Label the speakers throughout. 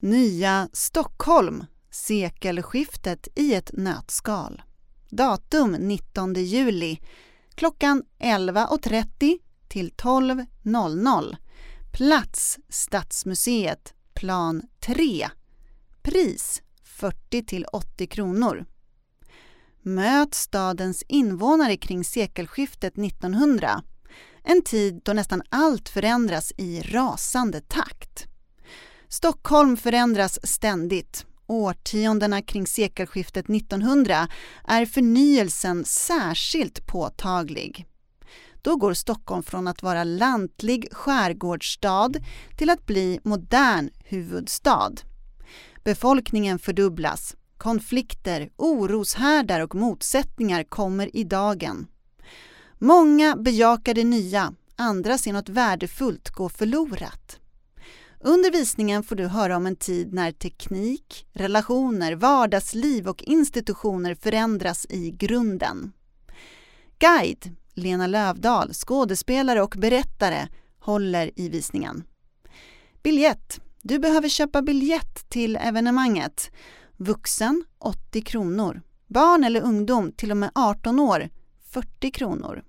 Speaker 1: Nya Stockholm, sekelskiftet i ett nötskal. Datum 19 juli, klockan 11.30 till 12.00. Plats Stadsmuseet, plan 3. Pris 40 till 80 kronor. Möt stadens invånare kring sekelskiftet 1900. En tid då nästan allt förändras i rasande takt. Stockholm förändras ständigt. Årtiondena kring sekelskiftet 1900 är förnyelsen särskilt påtaglig. Då går Stockholm från att vara lantlig skärgårdsstad till att bli modern huvudstad. Befolkningen fördubblas. Konflikter, oroshärdar och motsättningar kommer i dagen. Många bejakar det nya, andra ser något värdefullt gå förlorat. Under visningen får du höra om en tid när teknik, relationer, vardagsliv och institutioner förändras i grunden. Guide Lena Lövdahl, skådespelare och berättare, håller i visningen. Biljett. Du behöver köpa biljett till evenemanget. Vuxen 80 kronor. Barn eller ungdom till och med 18 år 40 kronor.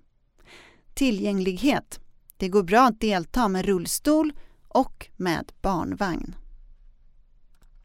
Speaker 1: Tillgänglighet. Det går bra att delta med rullstol och med barnvagn.